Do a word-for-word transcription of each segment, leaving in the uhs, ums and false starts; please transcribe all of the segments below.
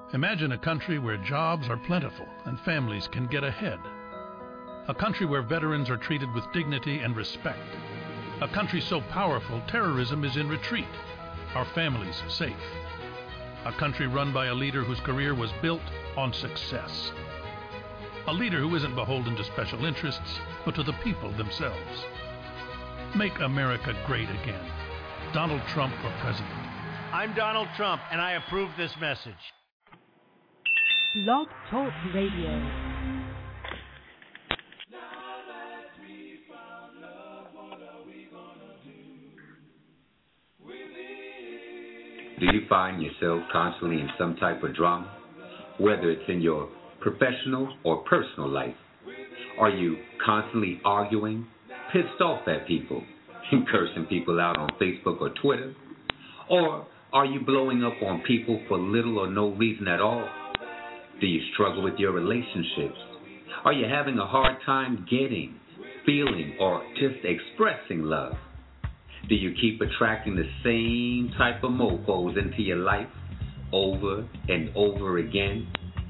Imagine a country where jobs are plentiful and families can get ahead. A country where veterans are treated with dignity and respect. A country so powerful terrorism is in retreat, our families safe. A country run by a leader whose career was built on success. A leader who isn't beholden to special interests, but to the people themselves. Make America great again. Donald Trump for president. I'm Donald Trump, and I approve this message. Blog Talk Radio. Do you find yourself constantly in some type of drama, whether it's in your professional or personal life? Are you constantly arguing, pissed off at people, and cursing people out on Facebook or Twitter? Or are you blowing up on people for little or no reason at all? Do you struggle with your relationships? Are you having a hard time getting, feeling, or just expressing love? Do you keep attracting the same type of mofos into your life over and over again?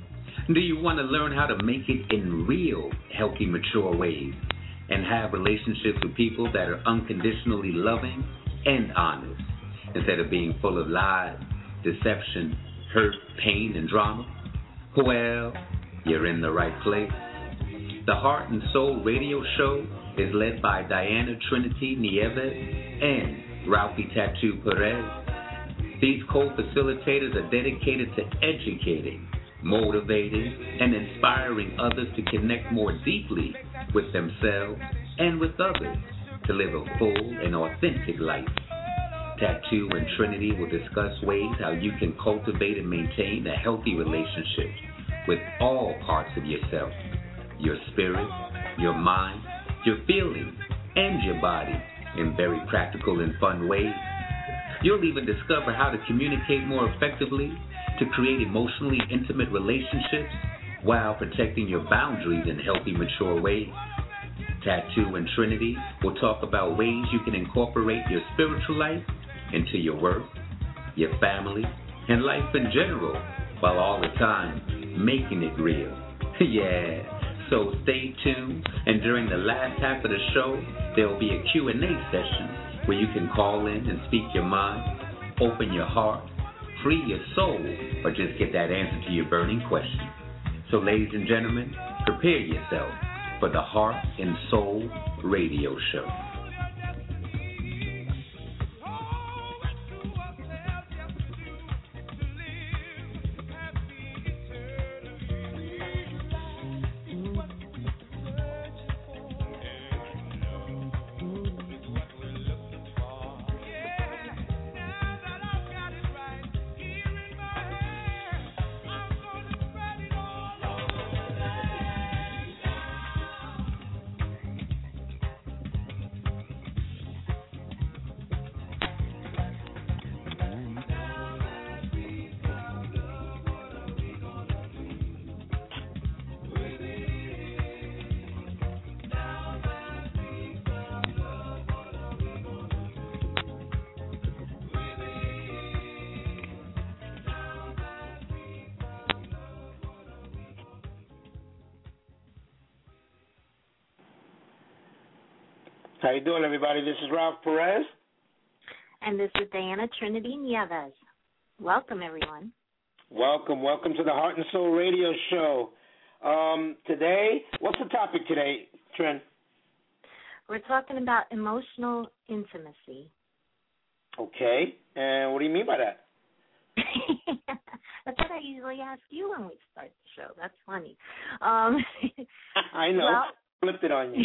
Do you want to learn how to make it in real, healthy, mature ways and have relationships with people that are unconditionally loving and honest instead of being full of lies, deception, hurt, pain, and drama? Well, you're in the right place. The Heart and Soul Radio Show is led by Diana Trinity Nieves and Ralphie Tattoo Perez. These co-facilitators are dedicated to educating, motivating, and inspiring others to connect more deeply with themselves and with others to live a full and authentic life. Tattoo and Trinity will discuss ways how you can cultivate and maintain a healthy relationship with all parts of yourself, your spirit, your mind, your feelings, and your body in very practical and fun ways. You'll even discover how to communicate more effectively to create emotionally intimate relationships while protecting your boundaries in healthy, mature ways. Tattoo and Trinity will talk about ways you can incorporate your spiritual life into your work, your family, and life in general, while all the time making it real. Yeah, so stay tuned, and during the last half of the show, there will be a Q and A session where you can call in and speak your mind, open your heart, free your soul, or just get that answer to your burning question. So ladies and gentlemen, prepare yourself for the Heart and Soul Radio Show. How you doing, everybody? This is Ralph Perez. And this is Diana Trinity Nieves. Welcome, everyone. Welcome. Welcome to the Heart and Soul Radio Show. Um, today, what's the topic today, Trin? We're talking about emotional intimacy. Okay. And what do you mean by that? That's what I usually ask you when we start the show. That's funny. Um, I know. Well, flipped it on you.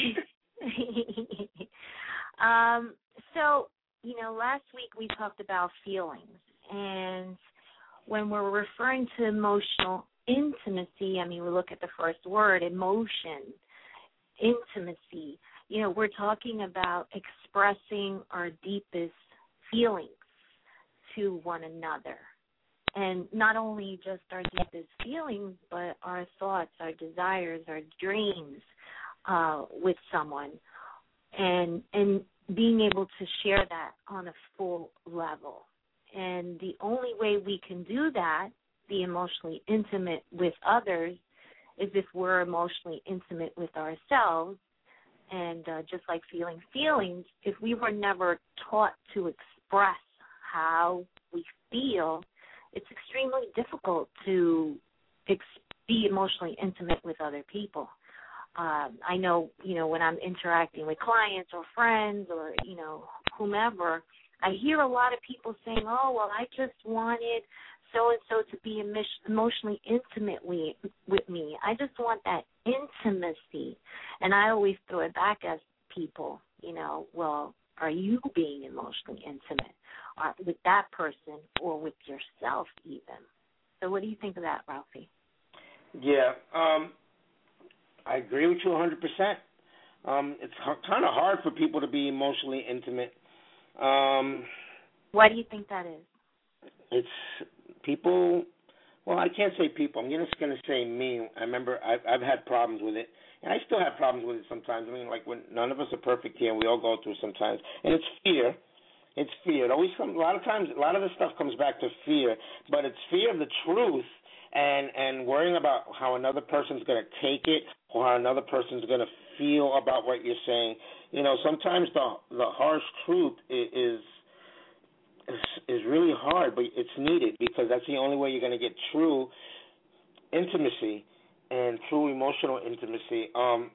um, so, you know, last week we talked about feelings, and when we're referring to emotional intimacy, I mean, we look at the first word, emotion, intimacy. You know, we're talking about expressing our deepest feelings to one another. And not only just our deepest feelings, but our thoughts, our desires, our dreams, Uh, with someone, and and being able to share that on a full level. And the only way we can do that be emotionally intimate with others is if we're emotionally intimate with ourselves. And uh, just like feeling feelings, if we were never taught to express how we feel, it's extremely difficult to ex- be emotionally intimate with other people. Um, I know, you know, when I'm interacting with clients or friends or, you know, whomever, I hear a lot of people saying, oh, well, I just wanted so-and-so to be emotionally intimate with, with me. I just want that intimacy. And I always throw it back at people, you know, well, are you being emotionally intimate uh, with that person or with yourself even? So what do you think of that, Ralphie? Yeah, um, I agree with you one hundred percent. Um, it's kind of hard for people to be emotionally intimate. Um, Why do you think that is? It's people, well, I can't say people. I'm just going to say me. I remember I've, I've had problems with it, and I still have problems with it sometimes. I mean, like when none of us are perfect here, and we all go through sometimes. And it's fear. It's fear. It always comes, a lot of times, a lot of this stuff comes back to fear, but it's fear of the truth and, and worrying about how another person's going to take it or how another person's going to feel about what you're saying. You know, sometimes the the harsh truth is is, is really hard, but it's needed because that's the only way you're going to get true intimacy and true emotional intimacy. Um,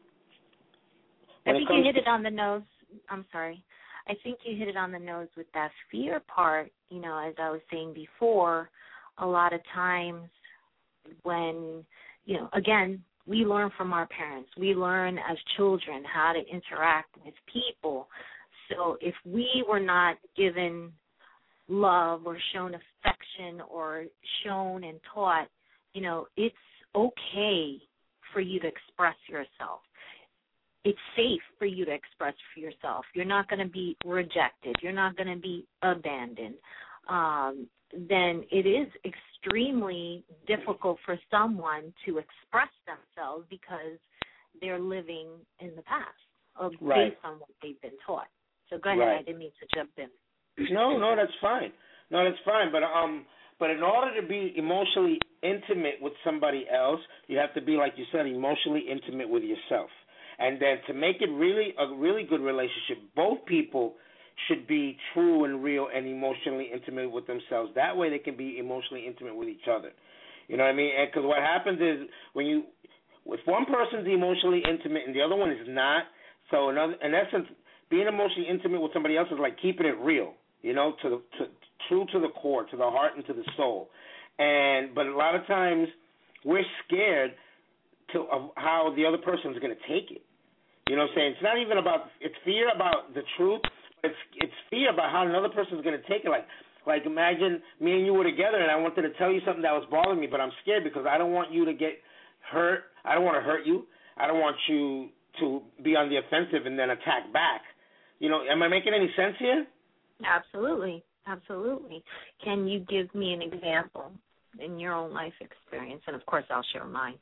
I think you hit it on the nose. I'm sorry. I think you hit it on the nose with that fear part. You know, as I was saying before, a lot of times when, you know, again, we learn from our parents. We learn as children how to interact with people. So if we were not given love or shown affection or shown and taught, you know, it's okay for you to express yourself. It's safe for you to express for yourself. You're not going to be rejected. You're not going to be abandoned. Um, then it is extremely difficult for someone to express themselves because they're living in the past or right. based on what they've been taught. So go ahead. Right. I didn't mean to jump in. No, no, that's fine. No, that's fine. But um, but in order to be emotionally intimate with somebody else, you have to be, like you said, emotionally intimate with yourself. And then to make it really a really good relationship, both people should be true and real and emotionally intimate with themselves. That way they can be emotionally intimate with each other. You know what I mean? Because what happens is when you, if one person's emotionally intimate and the other one is not, so in, other, in essence, being emotionally intimate with somebody else is like keeping it real, you know, to the to, true to the core, to the heart and to the soul. And but a lot of times we're scared to of how the other person is going to take it. You know what I'm saying? It's not even about, it's fear about the truth. It's it's fear about how another person is going to take it. Like like imagine me and you were together and I wanted to tell you something that was bothering me, but I'm scared because I don't want you to get hurt. I don't want to hurt you. I don't want you to be on the offensive and then attack back. You know, am I making any sense here? Absolutely, absolutely. Can you give me an example in your own life experience? And of course, I'll share mine.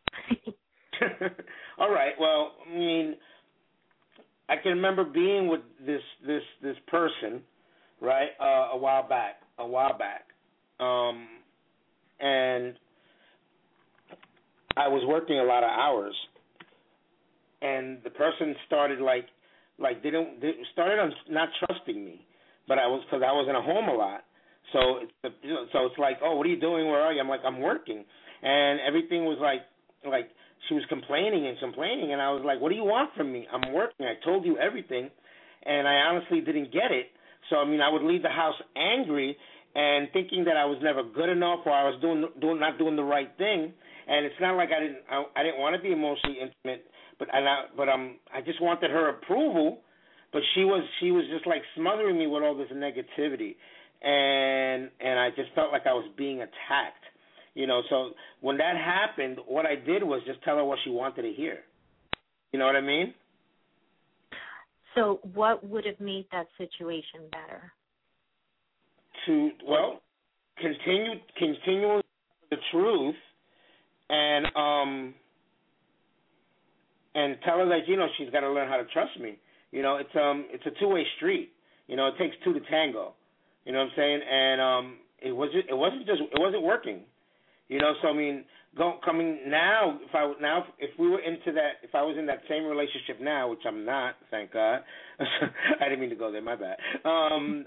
All right. Well, I mean, I can remember being with this this this person, right, uh, a while back, a while back, um, and I was working a lot of hours, and the person started like like they don't they started on not trusting me, but I was because I wasn't at home a lot, so it's you know, so it's like, oh, what are you doing? Where are you? I'm like, I'm working, and everything was like like. She was complaining and complaining, and I was like, what do you want from me? I'm working. I told you everything, and I honestly didn't get it. So, I mean, I would leave the house angry and thinking that I was never good enough or I was doing, doing not doing the right thing. And it's not like I didn't I, I didn't want to be emotionally intimate, but and I, but um I just wanted her approval, but she was she was just like smothering me with all this negativity, and and I just felt like I was being attacked. You know, so when that happened, what I did was just tell her what she wanted to hear. You know what I mean? So what would have made that situation better? To, well, continue, continue the truth and um and tell her that, you know, she's got to learn how to trust me. You know, it's um it's a two-way street. You know, it takes two to tango. You know what I'm saying? And um it wasn't it wasn't just it wasn't working. You know, so I mean, go, coming now, if I now, if we were into that, if I was in that same relationship now, which I'm not, thank God. I didn't mean to go there. My bad. Um,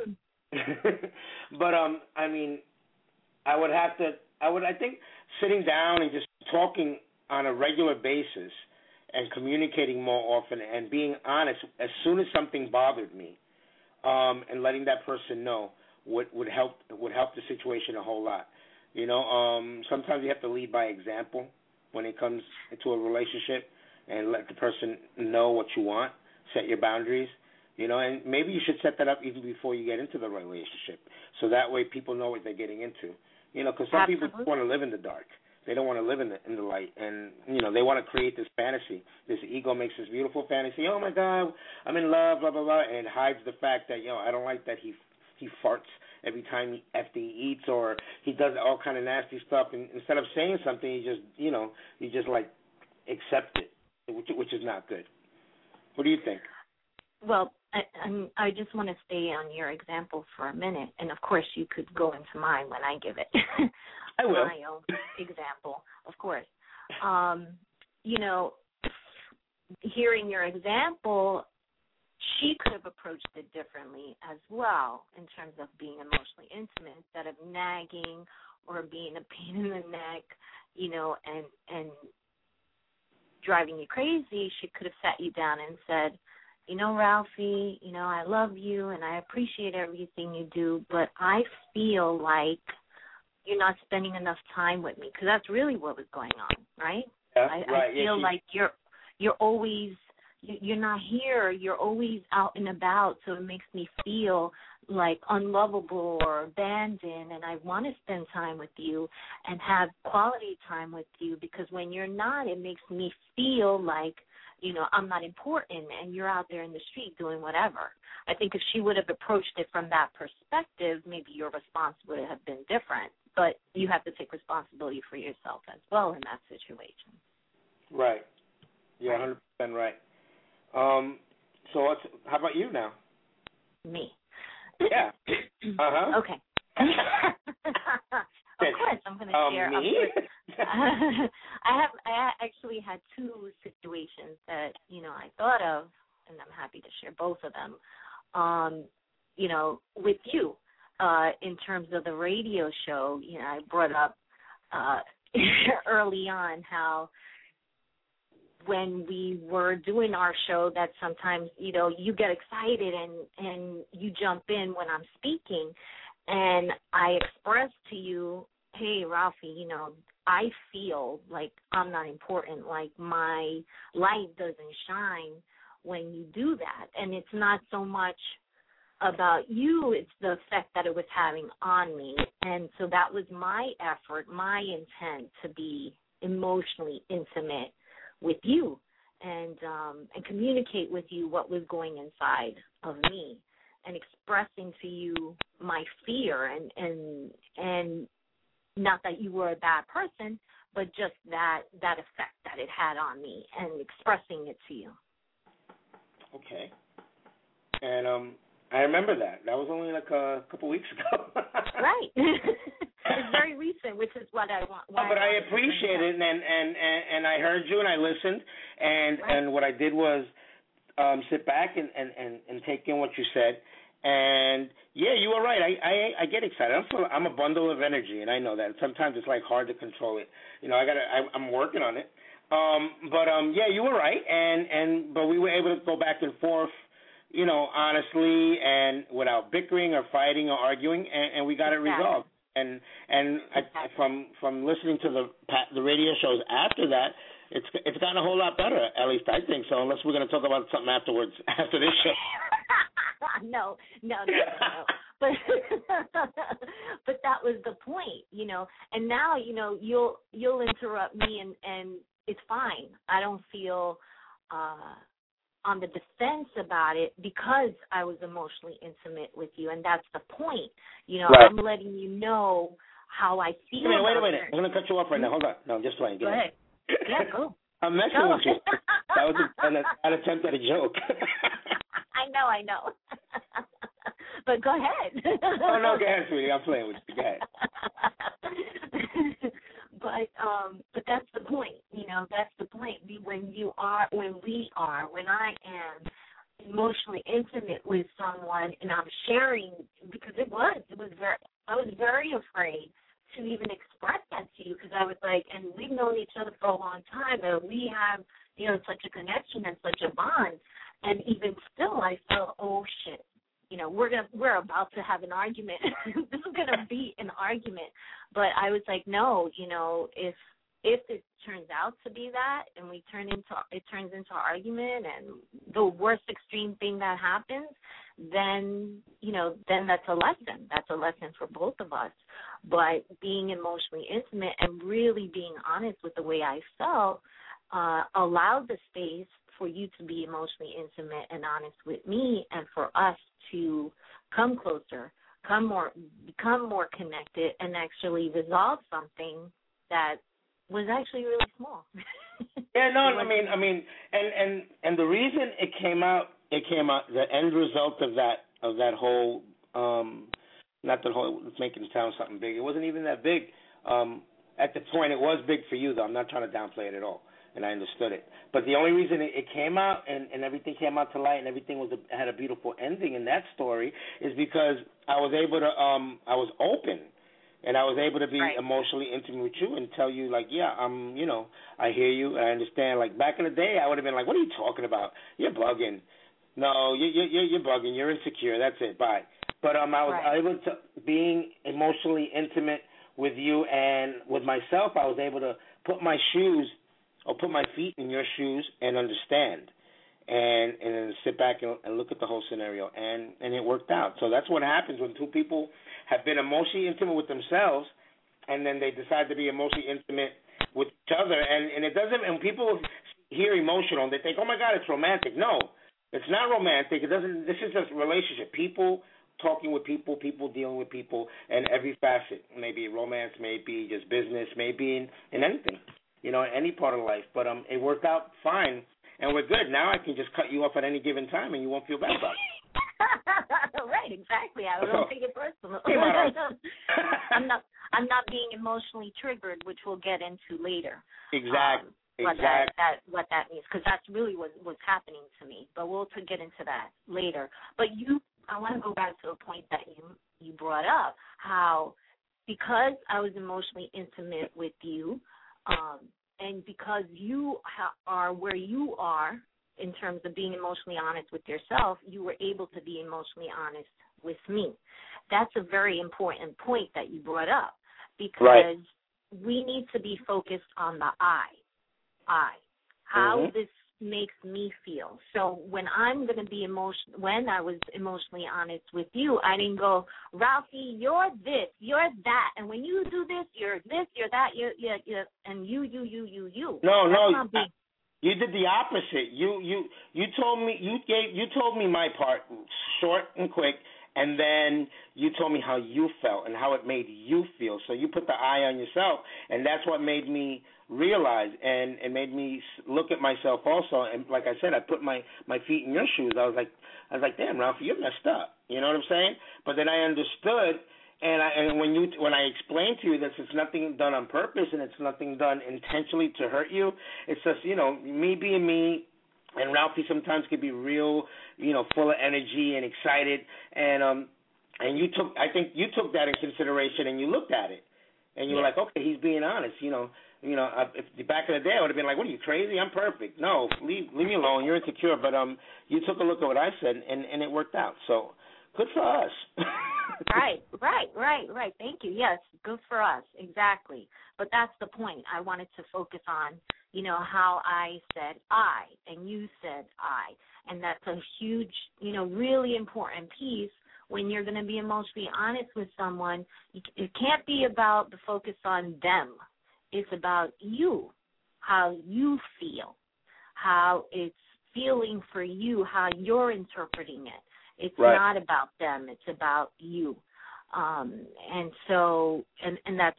but um, I mean, I would have to. I would. I think sitting down and just talking on a regular basis and communicating more often and being honest as soon as something bothered me, um, and letting that person know would would help would help the situation a whole lot. You know, um, sometimes you have to lead by example when it comes to a relationship and let the person know what you want, set your boundaries, you know, and maybe you should set that up even before you get into the relationship so that way people know what they're getting into, you know, because some Absolutely. people want to live in the dark. They don't want to live in the in the light, and, you know, they want to create this fantasy. This ego makes this beautiful fantasy. Oh, my God, I'm in love, blah, blah, blah, and hides the fact that, you know, I don't like that he he farts every time he, after he eats, or he does all kind of nasty stuff. And instead of saying something, he just, you know, he just like accept it, which, which is not good. What do you think? Well, I, I'm, I just want to stay on your example for a minute, and of course you could go into mine when I give it. I will. My own example, of course. Um, you know, hearing your example, she could have approached it differently as well in terms of being emotionally intimate instead of nagging or being a pain in the neck, you know, and and driving you crazy. She could have sat you down and said, you know, Ralphie, you know, I love you and I appreciate everything you do, but I feel like you're not spending enough time with me, because that's really what was going on, right? Yeah, I, right. I feel yeah, she, like you're you're always you're not here. You're always out and about, so it makes me feel like unlovable or abandoned, and I want to spend time with you and have quality time with you, because when you're not, it makes me feel like, you know, I'm not important and you're out there in the street doing whatever. I think if she would have approached it from that perspective, maybe your response would have been different. But you have to take responsibility for yourself as well in that situation. Right. Yeah, one hundred percent right. Um, so what's, how about you now? Me. Yeah. Uh-huh. Okay. Of course, I'm going to um, share. Me? I have. I actually had two situations that, you know, I thought of, and I'm happy to share both of them. Um, you know, with you, uh, in terms of the radio show, you know, I brought up uh, early on how when we were doing our show that sometimes, you know, you get excited and, and you jump in when I'm speaking. And I expressed to you, hey, Ralphie, you know, I feel like I'm not important, like my light doesn't shine when you do that. And it's not so much about you, it's the effect that it was having on me. And so that was my effort, my intent to be emotionally intimate with you and um, and communicate with you what was going inside of me and expressing to you my fear and and and not that you were a bad person, but just that that effect that it had on me and expressing it to you. Okay. And um, I remember that. That was only like a couple weeks ago. Right. It's very recent, which is what I want. Oh, but I, I appreciate it, and, and and and I heard you, and I listened, and right. and what I did was um, sit back and, and, and, and take in what you said, and yeah, you were right. I I, I get excited. I'm so, I'm a bundle of energy, and I know that. Sometimes it's like hard to control it. You know, I got I, I'm working on it. Um, but um, yeah, you were right, and and but we were able to go back and forth, you know, honestly and without bickering or fighting or arguing, and, and we got exactly. it resolved. And and exactly. I, from from listening to the the radio shows after that, it's it's gotten a whole lot better. At least I think so. Unless we're going to talk about something afterwards after this show. no, no, no, no, no. But but that was the point, you know. And now, you know, you'll you'll interrupt me, and and it's fine. I don't feel uh, on the defense about it because I was emotionally intimate with you, and that's the point. You know, right. I'm letting you know how I feel. Wait a minute, wait a about minute. I'm going to cut you off right now. Hold on. No, I'm just playing. Go ahead. Yeah, go. I'm messing go. with you. That was a, an, an attempt at a joke. I know, I know. But go ahead. Oh, no, go ahead, sweetie. I'm playing with you. Go ahead. but um, but that's the point. You know, that's the point. When you are, when we are, when I am emotionally intimate with someone, and I'm sharing, because it was, it was very, I was very afraid to even express that to you, because I was like, and we've known each other for a long time, and we have, you know, such a connection and such a bond, and even still, I felt, oh shit, you know, we're gonna, we're about to have an argument. This is gonna be an argument, but I was like, no, you know, if if it turns out to be that, and we turn into, it turns into an argument, and the worst extreme thing that happens, then, you know, then that's a lesson. That's a lesson for both of us. But being emotionally intimate and really being honest with the way I felt uh, allowed the space for you to be emotionally intimate and honest with me, and for us to come closer, come more, become more connected, and actually resolve something that was actually really small. Yeah, no, I mean, I mean, and and and the reason it came out, it came out. The end result of that of that whole, um, not the whole, it's making it sound something big. It wasn't even that big. Um, at the point, it was big for you, though. I'm not trying to downplay it at all, and I understood it. But the only reason it, it came out and, and everything came out to light and everything was a, had a beautiful ending in that story is because I was able to, um, I was open. And I was able to be right. emotionally intimate with you and tell you, like, yeah, I'm, you know, I hear you, I understand. Like, back in the day, I would have been like, what are you talking about? You're bugging. No, you, you, you're, you're bugging. You're insecure. That's it. Bye. But um, I was right. able to, being emotionally intimate with you and with myself, I was able to put my shoes or put my feet in your shoes and understand. And and then sit back and, and look at the whole scenario, and, and it worked out. So that's what happens when two people have been emotionally intimate with themselves, and then they decide to be emotionally intimate with each other. And, and it doesn't. And people hear emotional, they think, oh my God, it's romantic. No, it's not romantic. It doesn't. This is just a relationship. People talking with people, people dealing with people, and every facet. Maybe romance, maybe just business, maybe in, in anything. You know, any part of life. But um, it worked out fine. And we're good. Now I can just cut you off at any given time, and you won't feel bad about it. Right, exactly. I don't take it personal. I'm not. I'm not being emotionally triggered, which we'll get into later. Exactly. Um, what exactly. that, that what that means, because that's really what what's happening to me. But we'll to get into that later. But you, I want to go back to a point that you you brought up, how because I was emotionally intimate with you. Um, And because you ha- are where you are in terms of being emotionally honest with yourself, you were able to be emotionally honest with me. That's a very important point that you brought up, because right. we need to be focused on the I, I, how mm-hmm. this makes me feel. So when I'm going to be emotion, when I was emotionally honest with you, I didn't go, Ralphie, you're this, you're that, and when you do this, you're this, you're that, you're, you're, you're and you, you, you, you, you. No, That's no, not being... you did the opposite. You, you, you told me, you gave, you told me my part, short and quick, and then you told me how you felt and how it made you feel. So you put the eye on yourself, and that's what made me realize and it made me look at myself also. And like I said, I put my, my feet in your shoes. I was like, I was like, damn, Ralph, you're messed up. You know what I'm saying? But then I understood, and I, and when you when I explained to you that it's nothing done on purpose and it's nothing done intentionally to hurt you, it's just, you know, me being me. And Ralphie sometimes could be real, you know, full of energy and excited. And um, and you took, I think you took that in consideration, and you looked at it, and you yeah. were like, okay, he's being honest. You know, you know, if back in the day I would have been like, what are you, crazy? I'm perfect. No, leave leave me alone. You're insecure. But um, you took a look at what I said, and and it worked out. So good for us. Right, right, right, right. Thank you. Yes, good for us. Exactly. But that's the point. I wanted to focus on, you know, how I said I and you said I. And that's a huge, you know, really important piece when you're going to be emotionally honest with someone. It can't be about the focus on them. It's about you, how you feel, how it's feeling for you, how you're interpreting it. It's right. not about them. It's about you. Um, and so, and, and that's,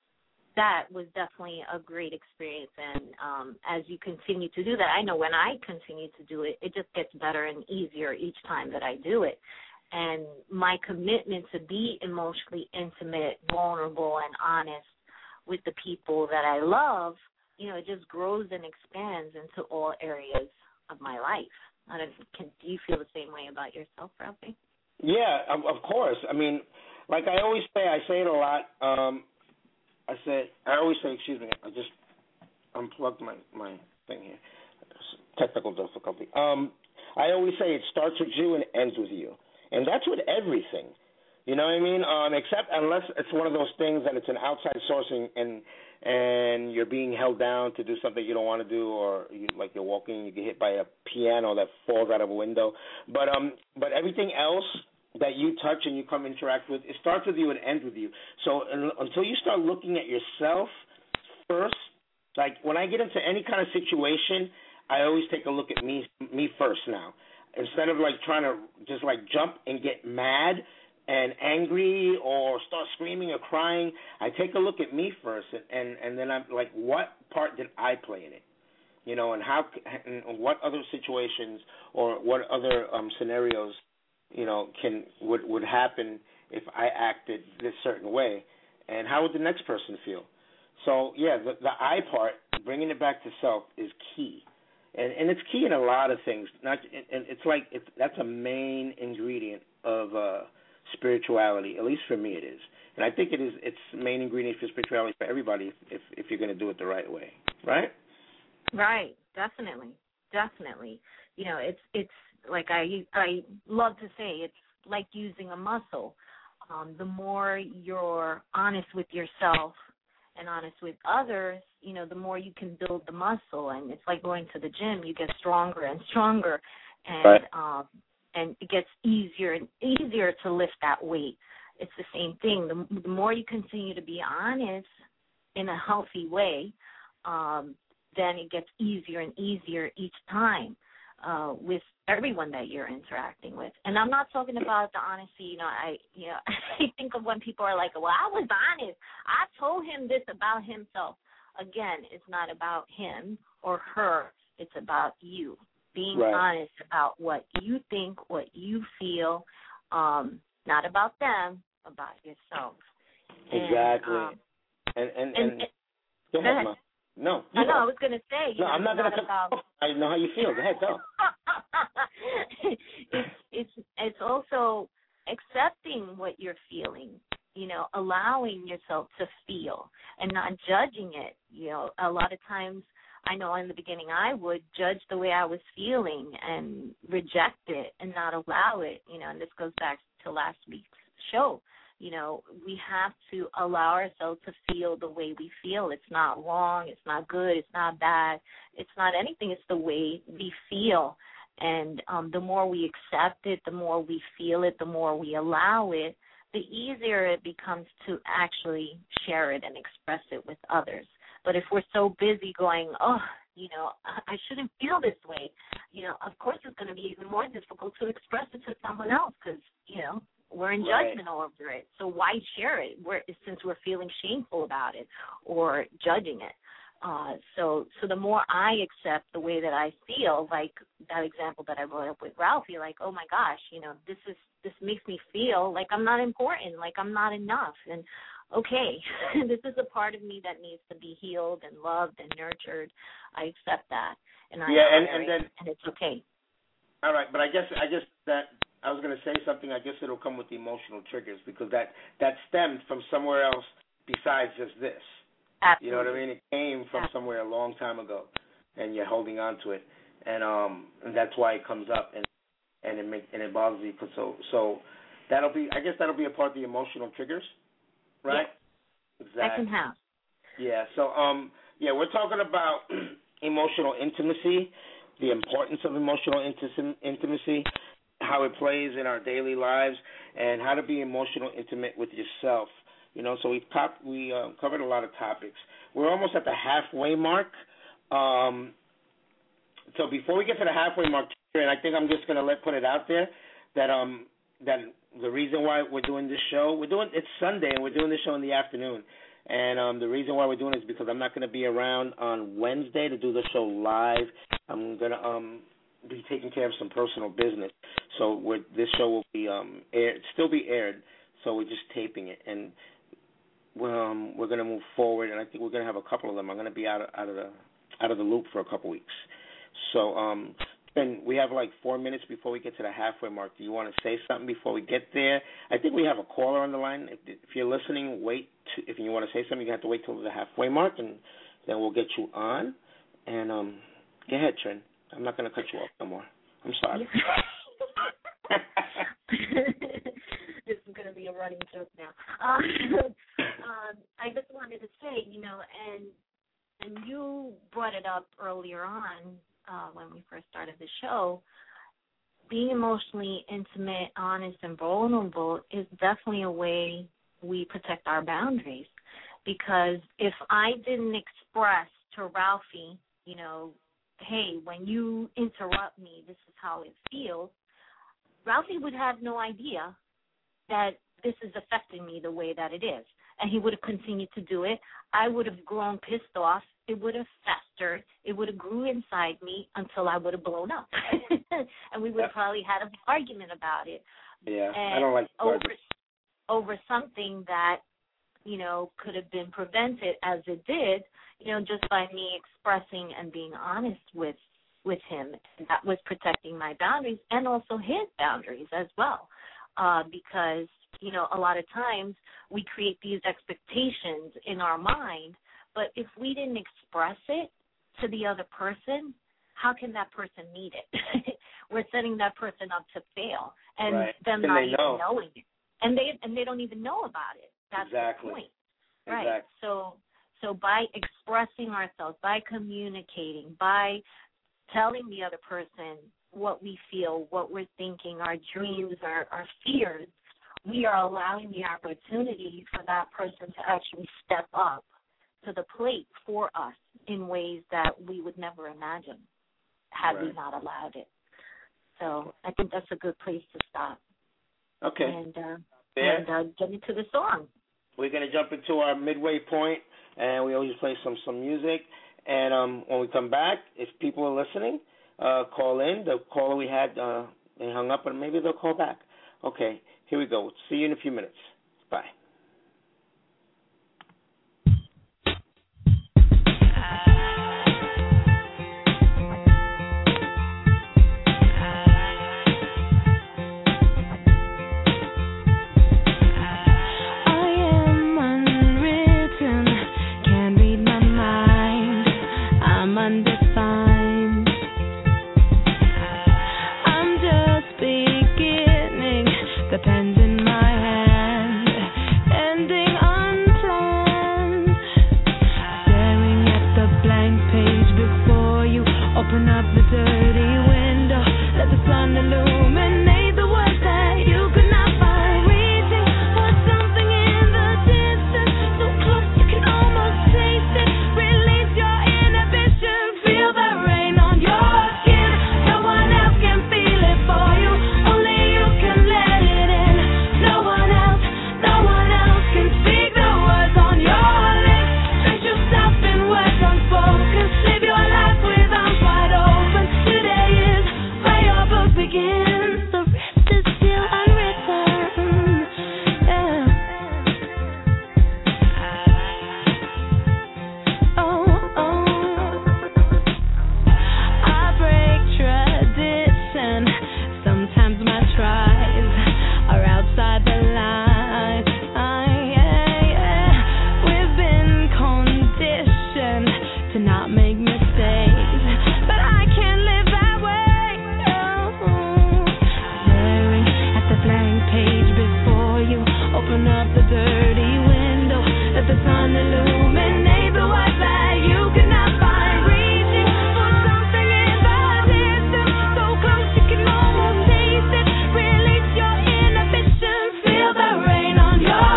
that was definitely a great experience. And um, as you continue to do that, I know when I continue to do it, it just gets better and easier each time that I do it. And my commitment to be emotionally intimate, vulnerable, and honest with the people that I love, you know, it just grows and expands into all areas of my life. I don't, can, do you feel the same way about yourself, Ralphie? Yeah, of, of course. I mean, like I always say, I say it a lot. Um, I say, I always say, excuse me, I just unplugged my, my thing here. Technical difficulty. Um, I always say it starts with you and it ends with you. And that's with everything. You know what I mean? Um, except unless it's one of those things that it's an outside source and, and and you're being held down to do something you don't want to do, or you, like you're walking, you get hit by a piano that falls out of a window. But um, but everything else that you touch and you come interact with, it starts with you and ends with you. So until you start looking at yourself first, like when I get into any kind of situation, I always take a look at me me first now. Instead of like trying to just like jump and get mad and angry or start screaming or crying, I take a look at me first, and, and, and then I'm like, what part did I play in it? You know, and how, and what other situations or what other um, scenarios, you know, can would would happen if I acted this certain way, and how would the next person feel? So yeah, the, the I part, bringing it back to self, is key, and and it's key in a lot of things. Not, and it's like it's that's a main ingredient of uh, spirituality. At least for me, it is, and I think it is. It's the main ingredient for spirituality for everybody if if you're going to do it the right way, right? Right, definitely, definitely. You know, it's it's like I I love to say, it's like using a muscle. Um, the more you're honest with yourself and honest with others, you know, the more you can build the muscle. And it's like going to the gym; you get stronger and stronger, and right. um, and it gets easier and easier to lift that weight. It's the same thing. The, the more you continue to be honest in a healthy way, um, then it gets easier and easier each time uh, with everyone that you're interacting with. And I'm not talking about the honesty. You know, I you know I think of when people are like, "Well, I was honest. I told him this about himself." Again, it's not about him or her. It's about you being right. honest about what you think, what you feel, um, not about them, about yourself. Exactly. And, um, and, and, and, and, and go ahead, Ma. No. I know, I was going to say. You No, know, I'm not going to about... I know how you feel. Go ahead, go. it's, it's, it's also accepting what you're feeling, you know, allowing yourself to feel and not judging it. You know, a lot of times, I know in the beginning I would judge the way I was feeling and reject it and not allow it, you know, and this goes back to last week's show. You know, we have to allow ourselves to feel the way we feel. It's not wrong. It's not good. It's not bad. It's not anything. It's the way we feel. And um, the more we accept it, the more we feel it, the more we allow it, the easier it becomes to actually share it and express it with others. But if we're so busy going, oh, you know, I shouldn't feel this way, you know, of course it's going to be even more difficult to express it to someone else because, you know, we're in judgment right. over it. So why share it we're, since we're feeling shameful about it or judging it? Uh, so so the more I accept the way that I feel, like that example that I brought up with Ralphie, like, oh, my gosh, you know, this is this makes me feel like I'm not important, like I'm not enough. And, okay, this is a part of me that needs to be healed and loved and nurtured. I accept that. And I yeah, and, honor and, it, then, and it's okay. All right, but I guess I guess that I was going to say something. I guess it'll come with the emotional triggers because that, that stemmed from somewhere else besides just this. Absolutely. You know what I mean? It came from somewhere a long time ago, and you're holding on to it, and um, and that's why it comes up, and and it make and it bothers you. Cause so so that'll be I guess that'll be a part of the emotional triggers, right? Yes. Exactly. That can have. Yeah. So um, yeah, we're talking about emotional intimacy, the importance of emotional inti- intimacy, how it plays in our daily lives, and how to be emotional intimate with yourself. You know, so we've top, we uh, covered a lot of topics. We're almost at the halfway mark. Um, so before we get to the halfway mark, and I think I'm just going to let put it out there that um that the reason why we're doing this show, we're doing it's Sunday and we're doing this show in the afternoon, and um, the reason why we're doing it is because I'm not going to be around on Wednesday to do the show live. I'm going to um be taking care of some personal business, so we're, this show will be um aired, still be aired. So we're just taping it and. well, um, we're going to move forward, and I think we're going to have a couple of them. I'm going to be out of, out of the out of the loop for a couple weeks. So, um, Ben, we have like four minutes before we get to the halfway mark. Do you want to say something before we get there? I think we have a caller on the line. If, if you're listening, wait. To, if you want to say something, you have to wait till the halfway mark, and then we'll get you on. And um, go ahead, Trin. I'm not going to cut you off no more. I'm sorry. This is going to be a running joke now. Um, um, I just wanted to say, you know, and and you brought it up earlier on uh, when we first started the show, being emotionally intimate, honest, and vulnerable is definitely a way we protect our boundaries. Because if I didn't express to Ralphie, you know, hey, when you interrupt me, this is how it feels, Ralphie would have no idea that this is affecting me the way that it is. And he would have continued to do it. I would have grown pissed off. It would have festered. It would have grew inside me until I would have blown up. And we would have probably had an argument about it. Yeah, and I don't like over, over something that, you know, could have been prevented as it did, you know, just by me expressing and being honest with with him. And that was protecting my boundaries and also his boundaries as well. Uh, because, you know, a lot of times we create these expectations in our mind, but if we didn't express it to the other person, how can that person meet it? We're setting that person up to fail, and right. them Can not they even know? knowing it. And they and they don't even know about it. That's exactly. the point. Right. Exactly. So so by expressing ourselves, by communicating, by telling the other person what we feel, what we're thinking, our dreams, our, our fears, we are allowing the opportunity for that person to actually step up to the plate for us in ways that we would never imagine had right. we not allowed it. So I think that's a good place to stop. Okay. And, uh, yeah. and uh, get into the song. We're going to jump into our midway point, and we always play some, some music. And um, when we come back, if people are listening, uh, call in. The caller we had, uh, they hung up, and maybe they'll call back. Okay, here we go. See you in a few minutes. Bye.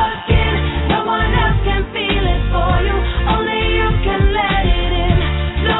No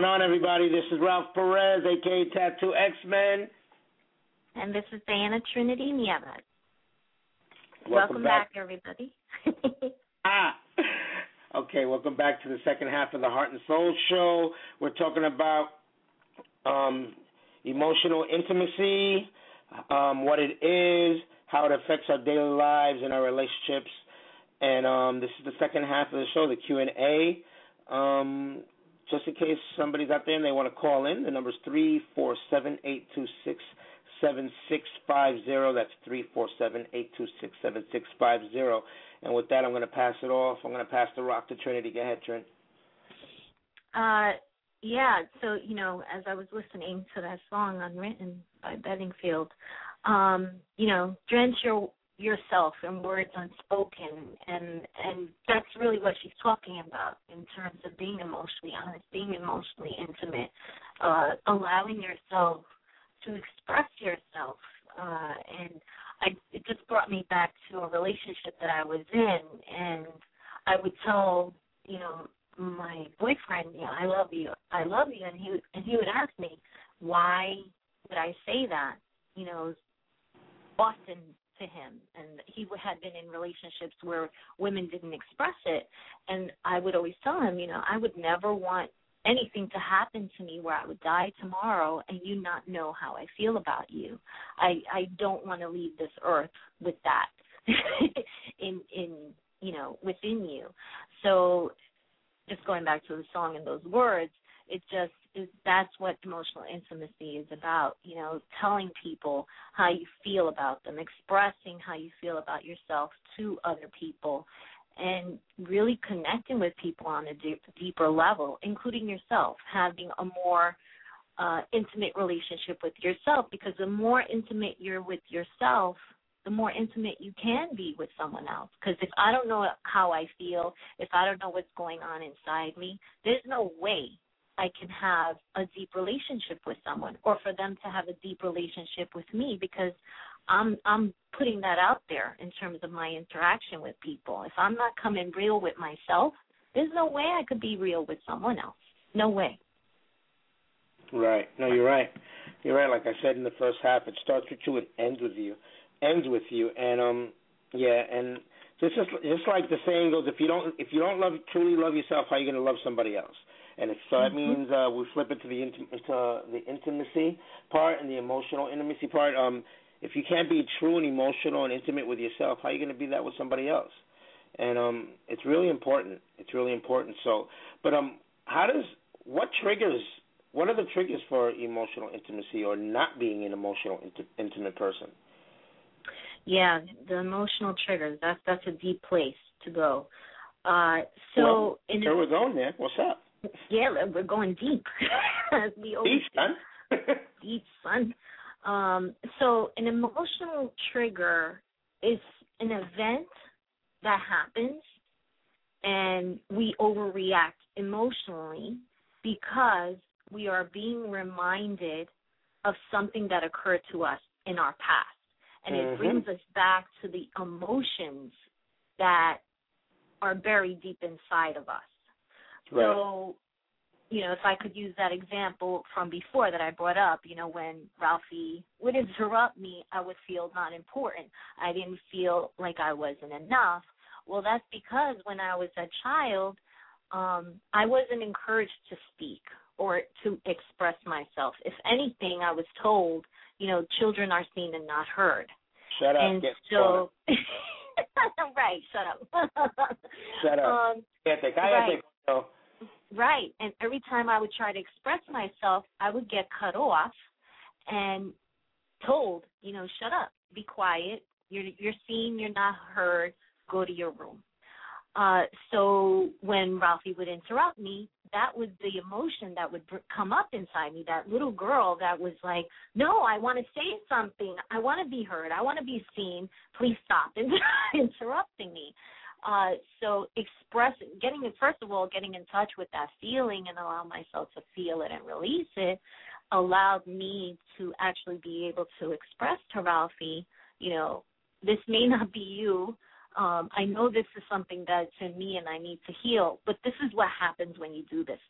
on, everybody? This is Ralph Perez, a k a. Tattoo X-Men. And this is Diana Trinity Nieves. Welcome, welcome back. back, everybody. ah. Okay, welcome back to the second half of the Heart and Soul Show. We're talking about um, emotional intimacy, um, what it is, how it affects our daily lives and our relationships. And um, this is the second half of the show, the Q and A. Um, just in case somebody's out there and they want to call in, the number is three four seven, eight two six, seven six five zero. That's three four seven, eight two six, seven six five zero. And with that, I'm going to pass it off. I'm going to pass the rock to Trinity. Go ahead, Trin. Uh, yeah, so, you know, as I was listening to that song Unwritten by Bedingfield, um, you know, drench your yourself in words unspoken, and and that's really what she's talking about in terms of being emotionally honest, being emotionally intimate, uh, allowing yourself to express yourself. Uh, and I, it just brought me back to a relationship that I was in, and I would tell, you know, my boyfriend, you know, I love you, I love you, and he and he would ask me, why would I say that, you know, often to him, and he had been in relationships where women didn't express it, and I would always tell him, you know, I would never want anything to happen to me where I would die tomorrow and you not know how I feel about you. I I don't want to leave this earth with that in in you know within you. So just going back to the song and those words, it just is, that's what emotional intimacy is about, you know, telling people how you feel about them, expressing how you feel about yourself to other people, and really connecting with people on a deep, deeper level, including yourself, having a more uh, intimate relationship with yourself, because the more intimate you're with yourself, the more intimate you can be with someone else. Because if I don't know how I feel, if I don't know what's going on inside me, there's no way I can have a deep relationship with someone, or for them to have a deep relationship with me, because I'm I'm putting that out there in terms of my interaction with people. If I'm not coming real with myself, there's no way I could be real with someone else. No way. Right. No, you're right. You're right. Like I said in the first half, it starts with you and ends with you. Ends with you. And um yeah, and just just just like the saying goes, if you don't if you don't love truly love yourself, how are you going to love somebody else? And if so, that means uh, we flip it to the intim- into the intimacy part and the emotional intimacy part. Um, if you can't be true and emotional and intimate with yourself, how are you going to be that with somebody else? And um, it's really important. It's really important. So, but um, how does what triggers? What are the triggers for emotional intimacy or not being an emotional int- intimate person? Yeah, the emotional triggers. That's that's a deep place to go. Uh, so, well, in there we're going there. What's up? Yeah, we're going deep. we deep, son. deep, son. Um, so an emotional trigger is an event that happens and we overreact emotionally because we are being reminded of something that occurred to us in our past. And mm-hmm. it brings us back to the emotions that are buried deep inside of us. Right. So, you know, if I could use that example from before that I brought up, you know, when Ralphie would interrupt me, I would feel not important. I didn't feel like I wasn't enough. Well, that's because when I was a child, um, I wasn't encouraged to speak or to express myself. If anything, I was told, you know, children are seen and not heard. Shut up. And get so, right, shut up. Shut up. Um, cállate, right. cállate. Right, and every time I would try to express myself, I would get cut off and told, you know, shut up, be quiet, you're you're seen, you're not heard, go to your room. Uh, so when Ralphie would interrupt me, that was the emotion that would come up inside me, that little girl that was like, no, I want to say something, I want to be heard, I want to be seen, please stop interrupting me. Uh, so expressing, getting, first of all, getting in touch with that feeling and allow myself to feel it and release it allowed me to actually be able to express to Ralphie, you know, this may not be you. Um, I know this is something that's in me and I need to heal, but this is what happens when you do this.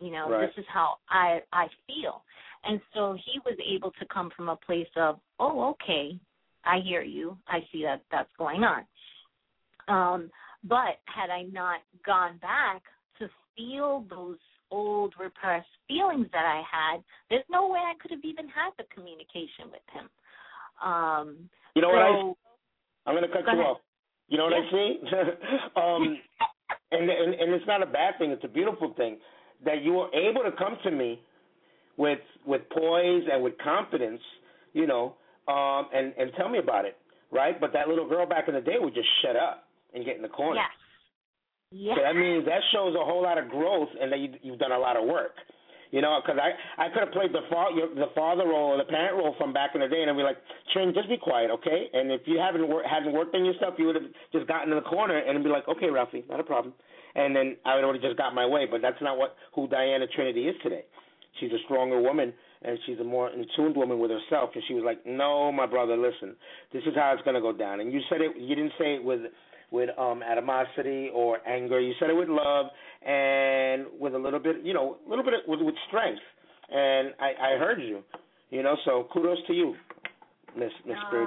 You know, right. This is how I I feel. And so he was able to come from a place of, oh, okay, I hear you. I see that that's going on. Um, but had I not gone back to feel those old repressed feelings that I had, there's no way I could have even had the communication with him. Um, you know so, what I? I'm going to cut go you ahead. off. You know what yeah. I see? um, and, and and it's not a bad thing. It's a beautiful thing that you were able to come to me with with poise and with confidence, you know, um, and and tell me about it, right? But that little girl back in the day would just shut up and get in the corner. Yes. Yes. So that means that shows a whole lot of growth and that you, you've done a lot of work. You know, because I, I could have played the, fa- the father role or the parent role from back in the day, and I'd be like, Trin, just be quiet, okay? And if you haven't wor- hadn't worked on yourself, you would have just gotten in the corner and be like, okay, Ralphie, not a problem. And then I would have just got my way. But that's not what who Diana Trinity is today. She's a stronger woman, and she's a more in tuned woman with herself. And she was like, no, my brother, listen, this is how it's going to go down. And you said it. You didn't say it with with um, animosity or anger. You said it with love and with a little bit, you know, a little bit of, with, with strength. And I, I heard you, you know. So kudos to you, Miss Miss Spirit.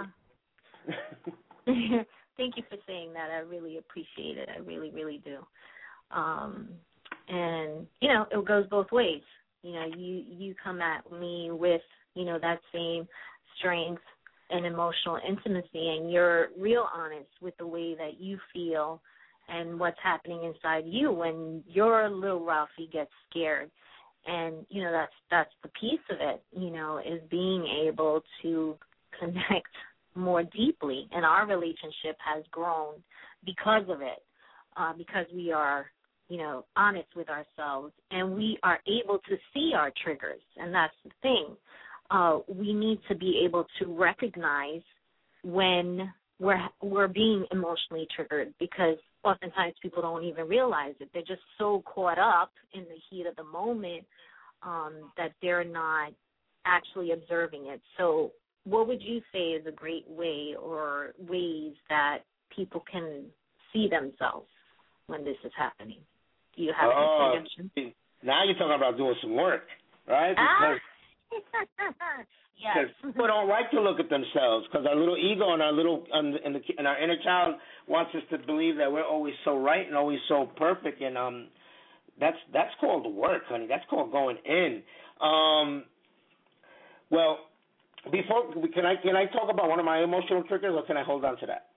Uh, thank you for saying that. I really appreciate it. I really, really do. Um, and you know, it goes both ways. You know, you you come at me with, you know, that same strength and emotional intimacy, and you're real honest with the way that you feel and what's happening inside you when your little Ralphie gets scared. And, you know, that's that's the piece of it, you know, is being able to connect more deeply. And our relationship has grown because of it, uh, because we are, you know, honest with ourselves, and we are able to see our triggers. And that's the thing. Uh, we need to be able to recognize when we're we're being emotionally triggered, because oftentimes people don't even realize it. They're just so caught up in the heat of the moment um, that they're not actually observing it. So what would you say is a great way or ways that people can see themselves when this is happening? Do you have oh, any suggestions? Now you're talking about doing some work, right? Ah. Because yes. people don't like to look at themselves, because our little ego and our little and, and, the, and our inner child wants us to believe that we're always so right and always so perfect, and um, that's that's called work, honey. That's called going in. Um, well, before can I can I talk about one of my emotional triggers, or can I hold on to that?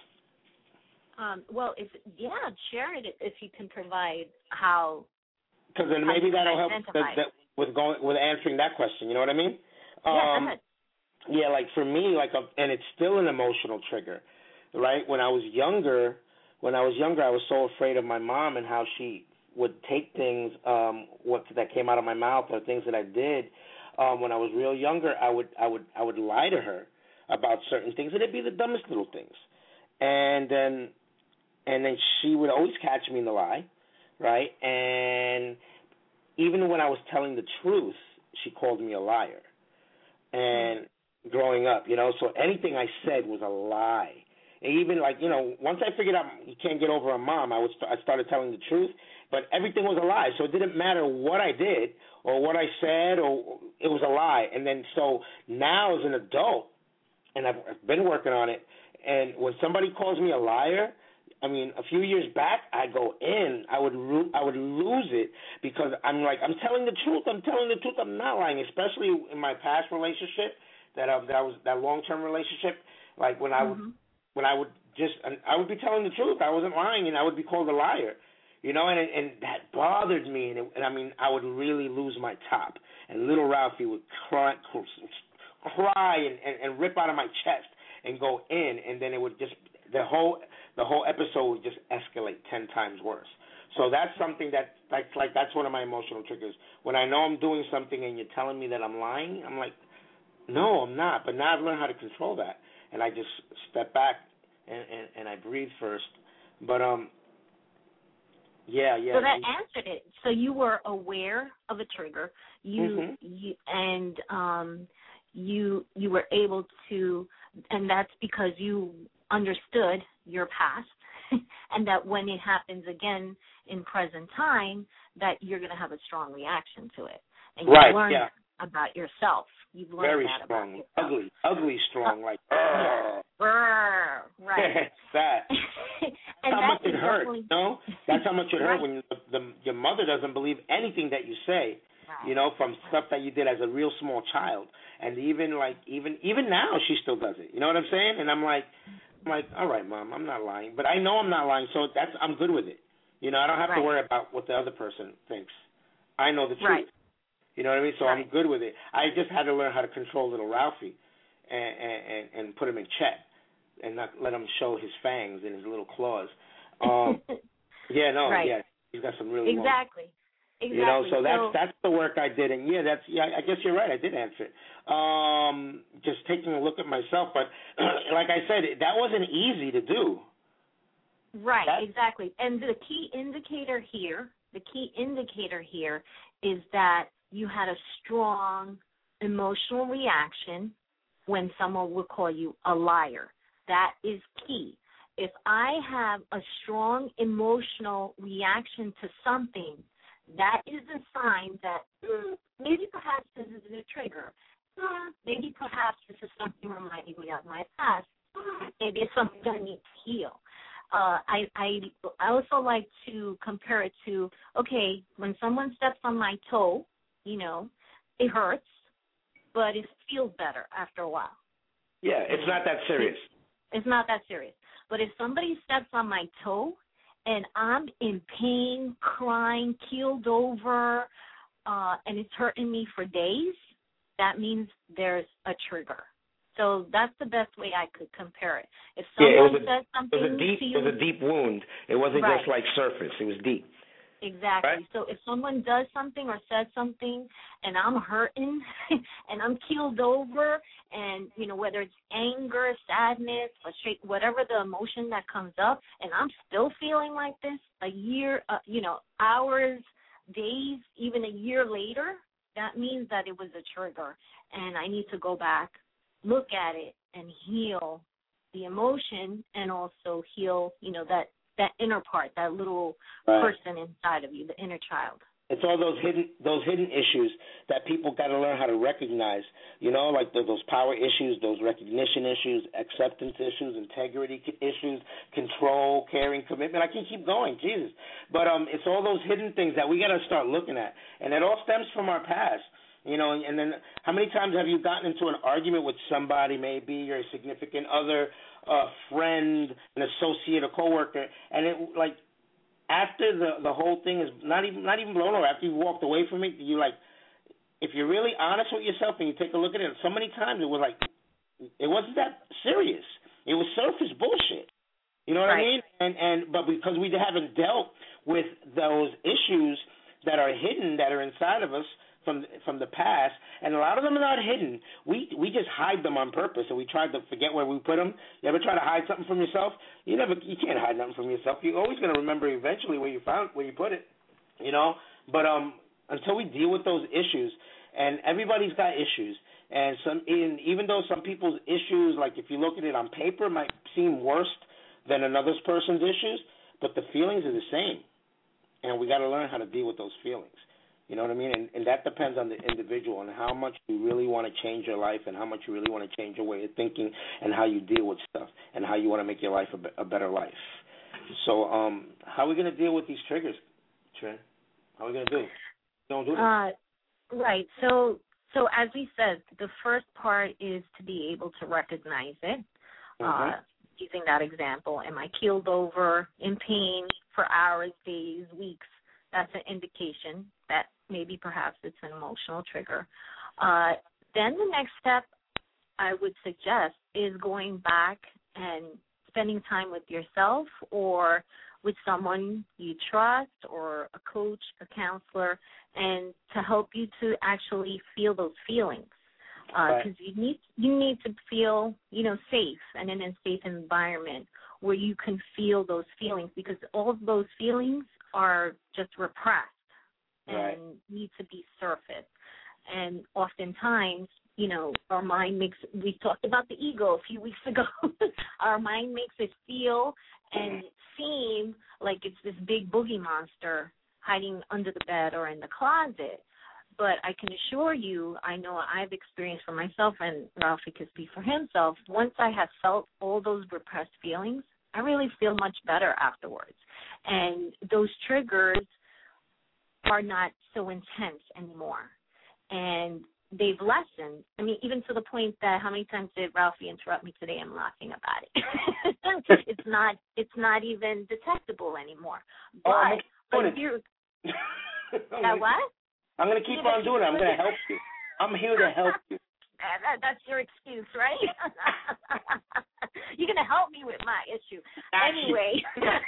Um, well, if yeah, share it if you can provide how. Because then maybe that'll help that, that with going with answering that question. You know what I mean? Yeah, um, go ahead. Yeah, like for me, like, a, and it's still an emotional trigger, right? When I was younger, when I was younger, I was so afraid of my mom and how she would take things, um, what that came out of my mouth or things that I did. Um, when I was real younger, I would, I would, I would lie to her about certain things, and it'd be the dumbest little things, and then, and then she would always catch me in the lie, right? And even when I was telling the truth, she called me a liar. And growing up, you know, so anything I said was a lie. And even like, you know, once I figured out you can't get over a mom, I was I started telling the truth, but everything was a lie. So it didn't matter what I did or what I said, or it was a lie. And then so now as an adult, and I've, I've been working on it, and when somebody calls me a liar, I mean, a few years back, I go in, I would I would lose it, because I'm like, I'm telling the truth, I'm telling the truth, I'm not lying, especially in my past relationship, that uh, that was that long-term relationship, like when I would, mm-hmm. when I would just, I would be telling the truth, I wasn't lying, and I would be called a liar, you know, and and that bothered me, and, it, and I mean, I would really lose my top, and little Ralphie would cry, cry and, and, and rip out of my chest and go in, and then it would just, the whole the whole episode would just escalate ten times worse. So that's something that, that's like, that's one of my emotional triggers. When I know I'm doing something and you're telling me that I'm lying, I'm like, no, I'm not. But now I've learned how to control that, and I just step back and, and, and I breathe first. But um, yeah, yeah. So that answered it. So you were aware of a trigger, you, mm-hmm. you and um, you you were able to, and that's because you understood your past, and that when it happens again in present time, that you're going to have a strong reaction to it. And you right, learn yeah. about yourself. You've learned Very that strong. about yourself. Ugly, ugly strong, like, yeah. Brr, right. that. And how much it hurt, definitely... no? That's how much it hurt right. when you, the, the, your mother doesn't believe anything that you say, right. you know, from stuff that you did as a real small child. And even, like, even even now, she still does it. You know what I'm saying? And I'm like, I'm like, all right, Mom, I'm not lying. But I know I'm not lying, so that's I'm good with it. You know, I don't have right. to worry about what the other person thinks. I know the truth. Right. You know what I mean? So right. I'm good with it. I just had to learn how to control little Ralphie and, and, and put him in check and not let him show his fangs and his little claws. Um, yeah, no, right. yeah, he's got some really exactly. long, Exactly. You know, so, so that's that's the work I did, and yeah, that's yeah. I guess you're right. I did answer it. Um, just taking a look at myself, but like I said, that wasn't easy to do. Right. That, exactly. And the key indicator here, the key indicator here, is that you had a strong emotional reaction when someone would call you a liar. That is key. If I have a strong emotional reaction to something, that is a sign that mm, maybe perhaps this is a trigger. Mm, maybe perhaps this is something reminding me of my past. Mm, maybe it's something I need to heal. Uh, I, I I also like to compare it to, okay, when someone steps on my toe, you know, it hurts, but it feels better after a while. Yeah, it's not that serious. It's not that serious. But if somebody steps on my toe and I'm in pain, crying, keeled over, uh, and it's hurting me for days, that means there's a trigger. So that's the best way I could compare it. If someone yeah, it was a, says something it was a deep, to you, it was a deep wound. It wasn't right. just like surface. It was deep. Exactly. Right? So if someone does something or says something and I'm hurting and I'm keeled over and, you know, whether it's anger, sadness, frustration, whatever the emotion that comes up, and I'm still feeling like this a year, uh, you know, hours, days, even a year later, that means that it was a trigger. And I need to go back, look at it, and heal the emotion and also heal, you know, that that inner part, that little right. person inside of you, the inner child. It's all those hidden those hidden issues that people got to learn how to recognize. You know, like the, those power issues, those recognition issues, acceptance issues, integrity issues, control, caring, commitment. I can keep going, Jesus. But um, it's all those hidden things that we got to start looking at, and it all stems from our past. You know, and then how many times have you gotten into an argument with somebody, maybe your significant other, a friend, an associate, a coworker, and it like after the the whole thing is not even not even blown over, after you walked away from it, you like, if you're really honest with yourself and you take a look at it, so many times it was like it wasn't that serious. It was surface bullshit. You know what right. I mean? And and but because we haven't dealt with those issues that are hidden, that are inside of us from from the past, and a lot of them are not hidden. We we just hide them on purpose, and we try to forget where we put them. You ever try to hide something from yourself? You never, you can't hide nothing from yourself. You're always going to remember eventually where you found where you put it. You know, but um, until we deal with those issues, and everybody's got issues, and some in, even though some people's issues, like if you look at it on paper, might seem worse than another person's issues, but the feelings are the same, and we got to learn how to deal with those feelings. You know what I mean? And, and that depends on the individual and how much you really want to change your life and how much you really want to change your way of thinking and how you deal with stuff and how you want to make your life a, be- a better life. So um, how are we going to deal with these triggers, Trin? How are we going to do? Don't do that. Uh, right. So, so as we said, the first part is to be able to recognize it. Mm-hmm. Uh, using that example, am I keeled over in pain for hours, days, weeks? That's an indication that maybe perhaps it's an emotional trigger. Uh, then the next step I would suggest is going back and spending time with yourself or with someone you trust or a coach, a counselor, and to help you to actually feel those feelings. Because uh, right. you need you need to feel, you know, safe and in a safe environment where you can feel those feelings, because all of those feelings are just repressed and right. need to be surfaced. And oftentimes, you know, our mind makes, we talked about the ego a few weeks ago. Our mind makes it feel and seem like it's this big boogie monster hiding under the bed or in the closet. But I can assure you, I know I've experienced for myself, and Ralphie could speak for himself, once I have felt all those repressed feelings, I really feel much better afterwards. And those triggers are not so intense anymore. And they've lessened. I mean, even to the point that how many times did Ralphie interrupt me today? I'm laughing about it. it's not it's not even detectable anymore. But oh, but you're that what? I'm gonna keep on doing it. I'm gonna help you. I'm here to help you. That, that's your excuse, right? You're gonna help me with my issue. Anyway,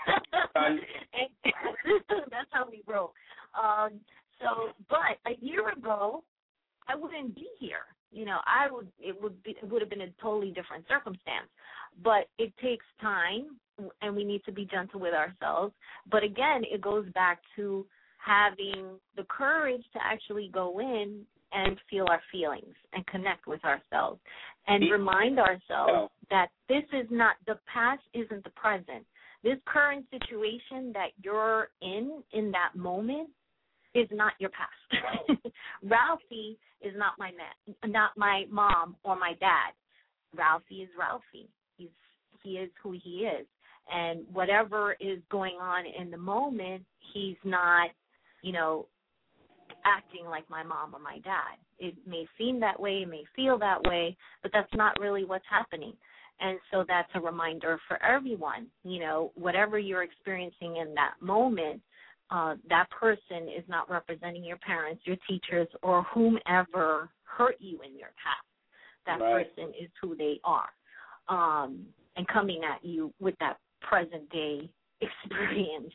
that's how we roll. Um, so, but a year ago, I wouldn't be here. You know, I would. It would be. It would have been a totally different circumstance. But it takes time, and we need to be gentle with ourselves. But again, it goes back to having the courage to actually go in and feel our feelings and connect with ourselves and remind ourselves that this is not, the past isn't the present. This current situation that you're in in that moment is not your past. Ralphie is not my man, not my mom or my dad. Ralphie is Ralphie. He's he is who he is. And whatever is going on in the moment, he's not, you know, acting like my mom or my dad. It may seem that way, it may feel that way, but that's not really what's happening. And so that's a reminder for everyone, you know, whatever you're experiencing in that moment, uh, that person is not representing your parents, your teachers, or whomever hurt you in your past. That right. person is who they are, um, and coming at you with that present day experience.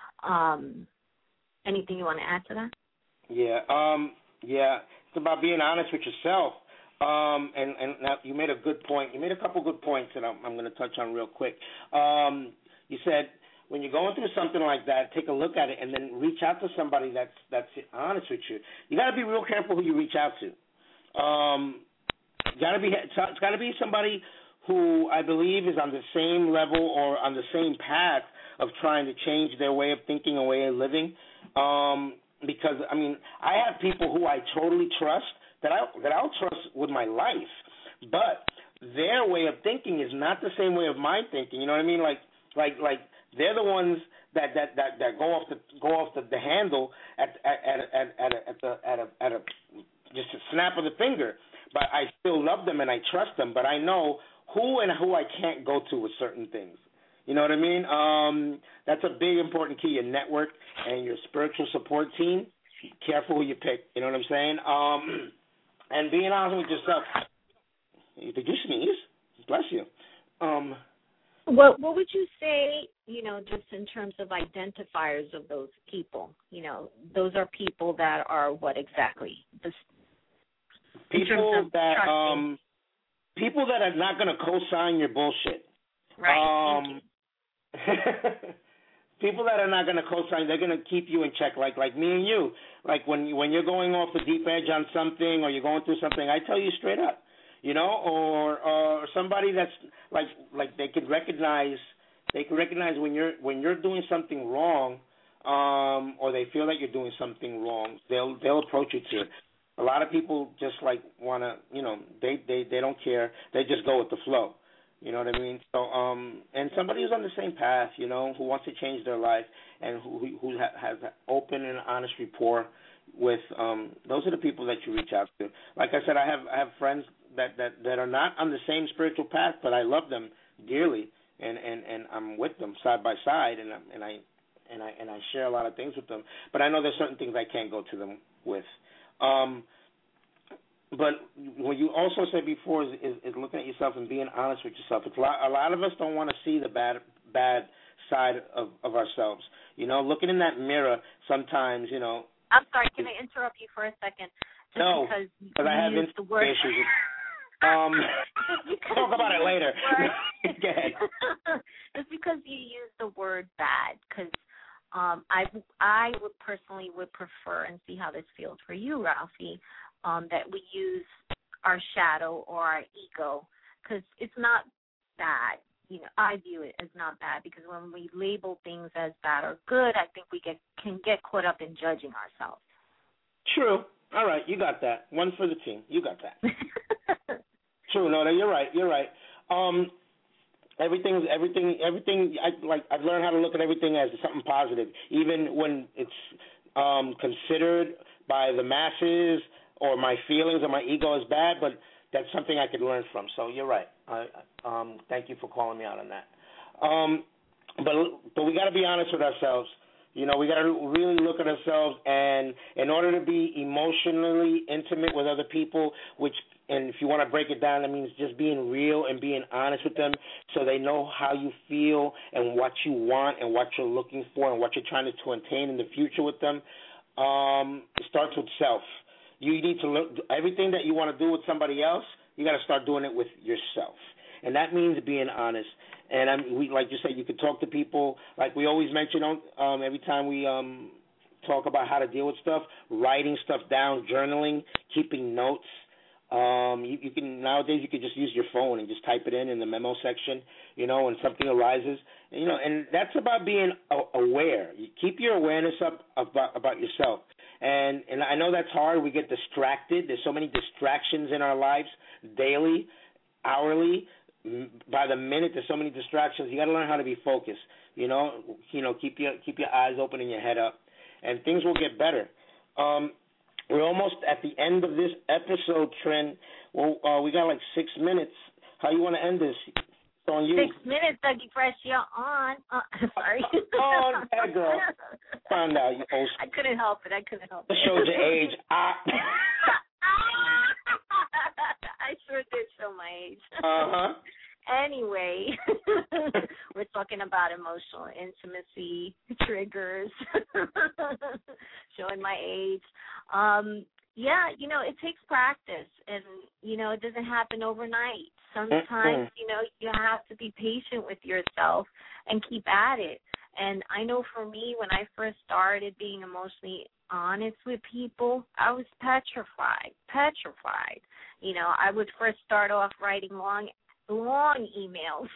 Um, anything you want to add to that? Yeah, um, yeah. It's about being honest with yourself. Um, and, and now you made a good point. You made a couple good points that I'm, I'm going to touch on real quick. Um, you said when you're going through something like that, take a look at it and then reach out to somebody that's that's honest with you. You got to be real careful who you reach out to. Um, got to be it's got to be somebody who I believe is on the same level or on the same path of trying to change their way of thinking or way of living. Um, because I mean, I have people who I totally trust that I that I'll trust with my life, but their way of thinking is not the same way of my thinking. You know what I mean? Like like like they're the ones that that, that, that go off the go off the, the handle at at at at a, at the at a at a just a snap of the finger. But I still love them and I trust them. But I know who and who I can't go to with certain things. You know what I mean? Um, that's a big important key. Your network and your spiritual support team. Careful who you pick. You know what I'm saying? Um, and being honest with yourself. Did you sneeze? Bless you. Um, what What would you say? You know, just in terms of identifiers of those people. You know, those are people that are what exactly? The, people that trusting. um, people that are not going to co-sign your bullshit. Right. Um, people that are not going to co-sign, they're going to keep you in check, like like me and you. Like when you, when you're going off the deep edge on something or you're going through something, I tell you straight up, you know, or or somebody that's like like they can recognize they can recognize when you're when you're doing something wrong, um, or they feel like you're doing something wrong. They'll they'll approach you to it. A lot of people just like want to, you know, they, they, they don't care. They just go with the flow. You know what I mean? So, um, and somebody who's on the same path, you know, who wants to change their life and who who ha- has open and honest rapport with, um, those are the people that you reach out to. Like I said, I have I have friends that, that, that are not on the same spiritual path, but I love them dearly, and, and, and I'm with them side by side, and I, and I and I and I share a lot of things with them. But I know there's certain things I can't go to them with. Um, but what you also said before is, is, is looking at yourself and being honest with yourself. It's a lot, a lot of us don't want to see the bad bad side of, of ourselves. You know, looking in that mirror sometimes, you know. I'm sorry, can I interrupt you for a second? Just no, because you I have used the word. Issues. um, talk about it later. Go ahead. Just because you use the word bad, because Um, I I would personally would prefer, and see how this feels for you, Ralphie, um, that we use our shadow or our ego, because it's not bad. You know, I view it as not bad, because when we label things as bad or good, I think we get can get caught up in judging ourselves. True. All right, you got that. One for the team. You got that. True. No, no, you're right. You're right. Um, everything, everything, everything. I like. I've learned how to look at everything as something positive, even when it's um, considered by the masses or my feelings or my ego is bad. But that's something I could learn from. So you're right. I, um, thank you for calling me out on that. Um, but but we got to be honest with ourselves. You know, we got to really look at ourselves, and in order to be emotionally intimate with other people, which, and if you want to break it down, that means just being real and being honest with them so they know how you feel and what you want and what you're looking for and what you're trying to attain in the future with them. Um, it starts with self. You need to look, everything that you want to do with somebody else, you got to start doing it with yourself. And that means being honest. And I'm, we, like you said, you can talk to people, like we always mention um, every time we um, talk about how to deal with stuff, writing stuff down, journaling, keeping notes. Um, you, you can nowadays you can just use your phone and just type it in in the memo section, you know, when something arises. And, you know, and that's about being aware. You keep your awareness up about, about yourself. And and I know that's hard. We get distracted. There's so many distractions in our lives daily, hourly. By the minute, there's so many distractions. You got to learn how to be focused. You know, you know, keep your keep your eyes open and your head up, and things will get better. Um, we're almost at the end of this episode, Trent. Well, uh, we got like six minutes. How you want to end this? It's on you. Six minutes, Dougie Fresh. You're on. Uh, sorry. On, that girl. Find out, you old. I couldn't help it. I couldn't help it. It shows your age. I. I sure did show my age. Uh-huh. Anyway, we're talking about emotional intimacy, triggers, showing my age. Um, yeah, you know, it takes practice, and, you know, it doesn't happen overnight. Sometimes, mm-hmm. you know, you have to be patient with yourself and keep at it. And I know for me, when I first started being emotionally honest with people, I was petrified, petrified. You know, I would first start off writing long, long emails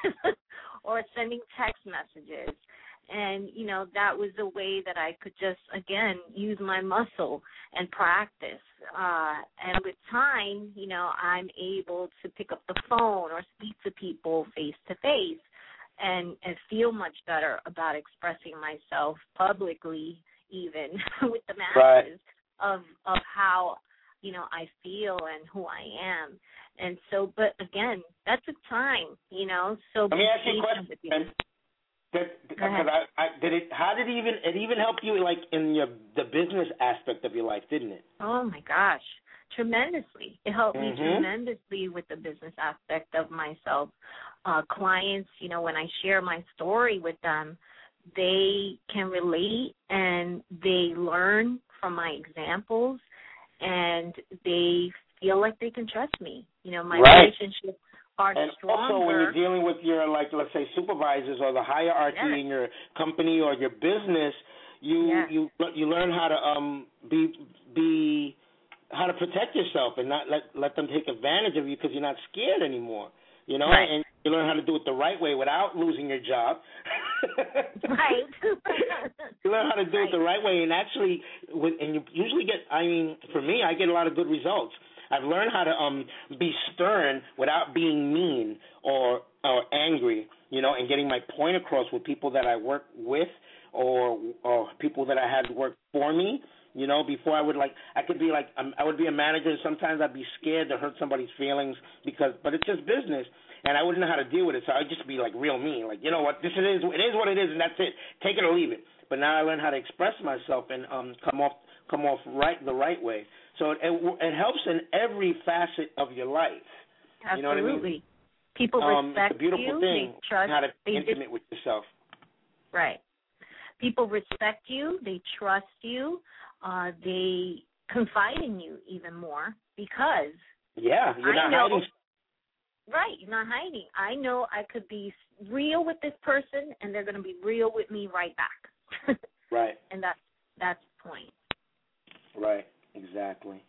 or sending text messages. And, you know, that was a way that I could just, again, use my muscle and practice. Uh, and with time, you know, I'm able to pick up the phone or speak to people face to face and and feel much better about expressing myself publicly, even with the masses, right. of of how, you know, I feel and who I am. And so, but again, that took time, you know. So let me ask you a question. Did, I, I, did it? How did it even it even help you, like in your the business aspect of your life, didn't it? Oh my gosh, tremendously! It helped mm-hmm. me tremendously with the business aspect of myself. Uh, clients, you know, when I share my story with them, they can relate and they learn from my examples, and they feel like they can trust me. You know, my right. relationships are and stronger. Also, when you're dealing with your, like, let's say, supervisors or the hierarchy yes. in your company or your business, you yes. you you learn how to um be be how to protect yourself and not let let them take advantage of you because you're not scared anymore. You know, right. and you learn how to do it the right way without losing your job. right. You learn how to do right. it the right way, and actually, with, and you usually get. I mean, for me, I get a lot of good results. I've learned how to um be stern without being mean or or angry, you know, and getting my point across with people that I work with or or people that I had work for me. You know, before I would like, I could be like, um, I would be a manager, and sometimes I'd be scared to hurt somebody's feelings because, but it's just business, and I wouldn't know how to deal with it, so I'd just be like real mean, like, you know what, this it is, it is what it is, and that's it, take it or leave it. But now I learned how to express myself and um come off come off right the right way. So it it, it helps in every facet of your life. Absolutely. You know what I mean? People um, respect it's a beautiful you. thing, They trust, how to be they intimate just, with yourself. Right. People respect you. They trust you. Uh, they confide in you even more because yeah, you're not I know, hiding. Right, you're not hiding. I know I could be real with this person, and they're going to be real with me right back. Right. And that's that's the point. Right. Exactly.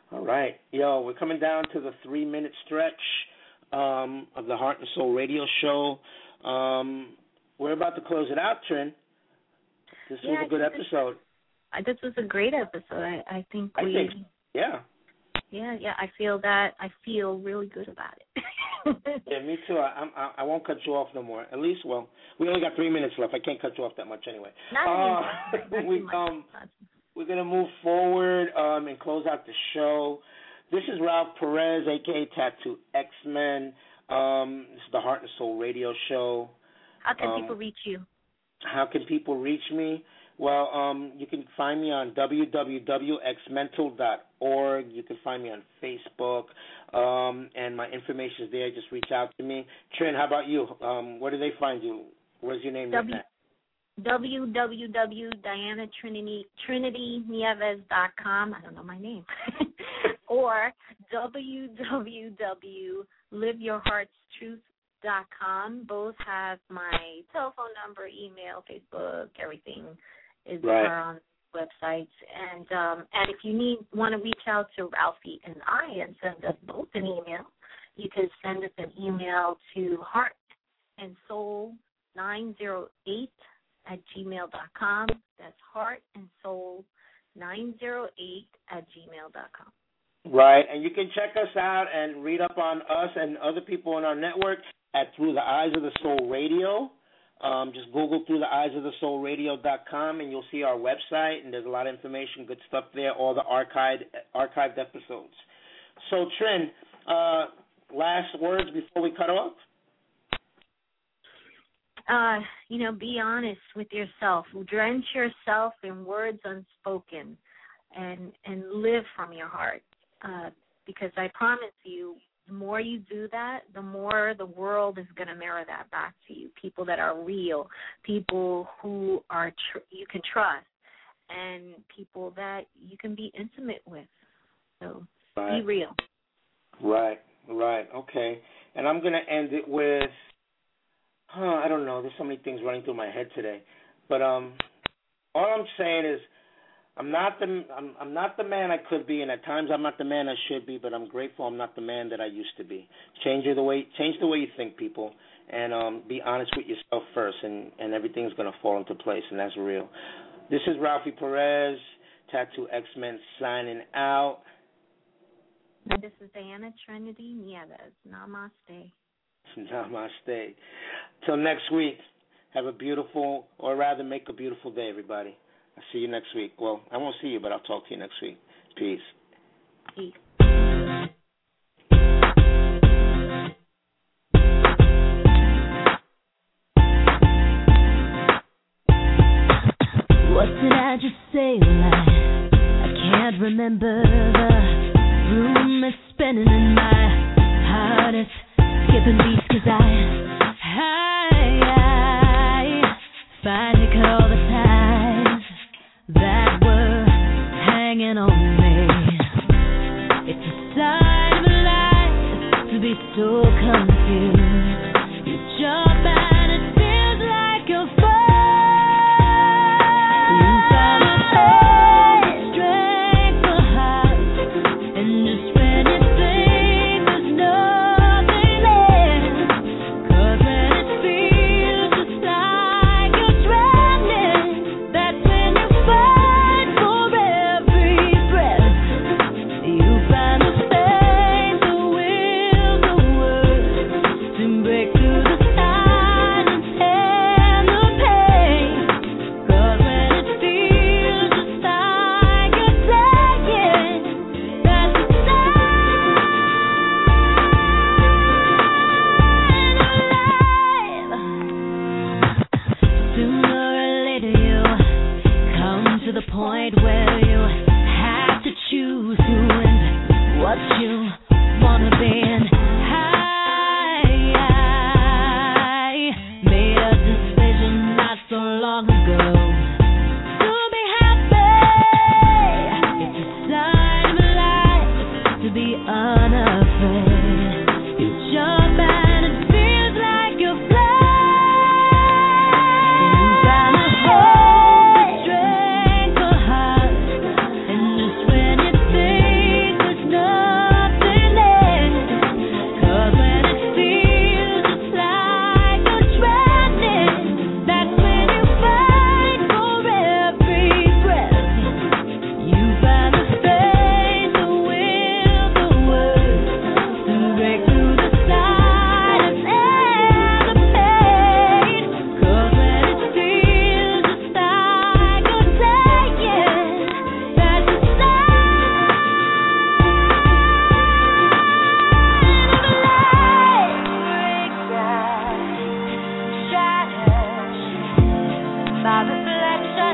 All right. Yo, we're coming down to the three-minute stretch um, of the Heart and Soul Radio Show. Um, we're about to close it out, Trin. This yeah, was a good episode. This, this was a great episode. I, I think we... I think, yeah. Yeah, yeah, I feel that. I feel really good about it. Yeah, me too. I, I I won't cut you off no more. At least, well, we only got three minutes left. I can't cut you off that much anyway. Not uh, anymore. we um we're gonna move forward um and close out the show. This is Ralph Perez, aka Tattoo X-Men. Um, this is the Heart and Soul Radio Show. How can um, people reach you? How can people reach me? Well, um, you can find me on w w w dot x mental dot org. You can find me on Facebook, um, and my information is there. Just reach out to me. Trin, how about you? Um, where do they find you? Where's your name? W- w w w dot diana trinity trinity nieves dot com. I don't know my name. Or w w w dot live your heart's truth dot com. Both have my telephone number, email, Facebook, everything is right. there on websites. And um, and if you need want to reach out to Ralphie and I and send us both an email, you can send us an email to heart and soul nine zero eight at gmail dot com. That's heart and soul nine zero eight at gmail dot com. Right, and you can check us out and read up on us and other people in our network at Through the Eyes of the Soul Radio. Um, just Google Through the Eyes of the Soul Radio dot com, and you'll see our website, and there's a lot of information, good stuff there, all the archived archived episodes. So, Trin, uh, last words before we cut off? Uh, you know, be honest with yourself. Drench yourself in words unspoken, and and live from your heart. Uh, because I promise you, the more you do that, the more the world is going to mirror that back to you. People that are real, people who are tr- you can trust, and people that you can be intimate with. So right. Be real. Right, right, okay. And I'm going to end it with, huh, I don't know. There's so many things running through my head today. But um, all I'm saying is, I'm not the I'm, I'm not the man I could be, and at times I'm not the man I should be. But I'm grateful I'm not the man that I used to be. Change the way change the way you think, people, and um, be honest with yourself first, and, and everything's gonna fall into place, and that's real. This is Ralphie Perez, Tattoo X-Men, signing out. And this is Diana Trinity Nieves. Namaste. Namaste. Till next week. Have a beautiful, or rather, make a beautiful day, everybody. I'll see you next week. Well, I won't see you, but I'll talk to you next week. Peace. Peace. What did I just say? Well, I, I can't remember. The room is spinning and my heart is skipping beats, 'cause I, I, I finally cut all the ties that were hanging on me. It's a sign of life to be so confused. You jump and it feels like you're falling. You found a strength for heart, and just when you think there's nothing left, 'cause when it feels just like you're drowning, that's when you fight for every breath. You find the faith, the will, the words to break through the silence and the pain. 'Cause when it feels just like you're dying, that's the sign of life. Sooner or later you come to the point where you have to choose who and what you wanna be. And I, I made a decision not so long ago to be happy. It's a sign of life to be unafraid. You jump and it feels like you're flying. You gotta hold strength for heart, my reflection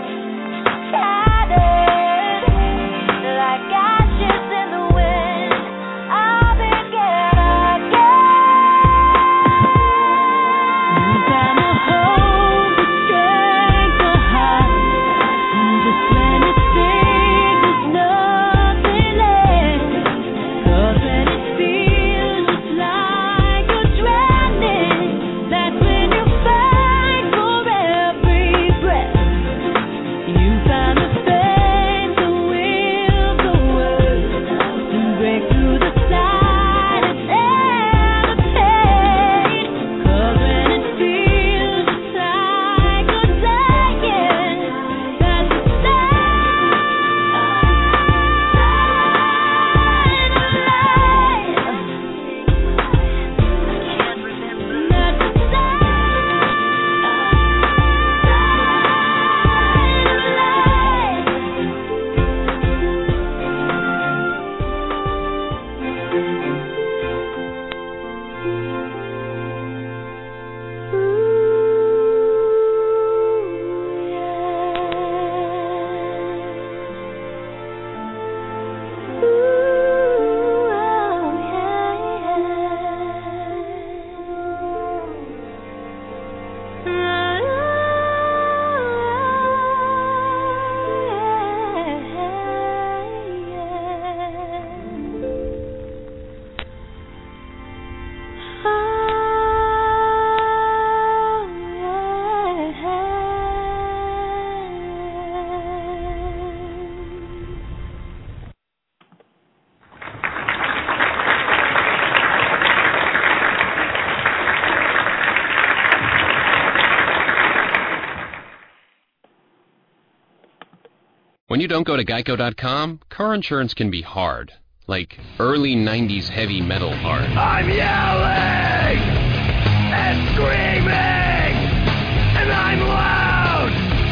scattered like ashes in the wind. I'll begin again. You found a hope, the strength to hide, and just when it seems there's nothing left, 'cause when it feels just like you're drowning, that's when you fight for every breath. You found the faith, the will, the word to break through the silence and the pain. 'Cause when it feels just like you're dying, that's the sign of life. I can't remember. That's the sign of When you don't go to Geico dot com, car insurance can be hard. Like early nineties heavy metal hard. I'm yelling and screaming, and I'm loud.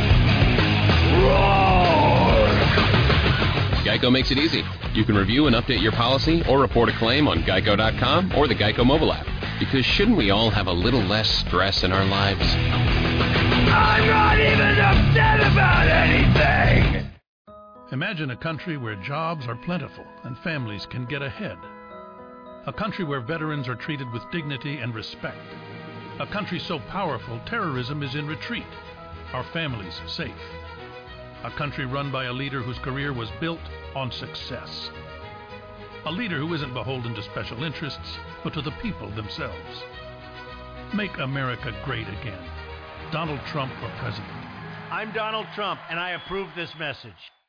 Roar! Geico makes it easy. You can review and update your policy or report a claim on Geico dot com or the Geico mobile app. Because shouldn't we all have a little less stress in our lives? I'm not even upset about anything. Imagine a country where jobs are plentiful and families can get ahead. A country where veterans are treated with dignity and respect. A country so powerful terrorism is in retreat. Our families safe. A country run by a leader whose career was built on success. A leader who isn't beholden to special interests, but to the people themselves. Make America great again. Donald Trump for president. I'm Donald Trump, and I approve this message.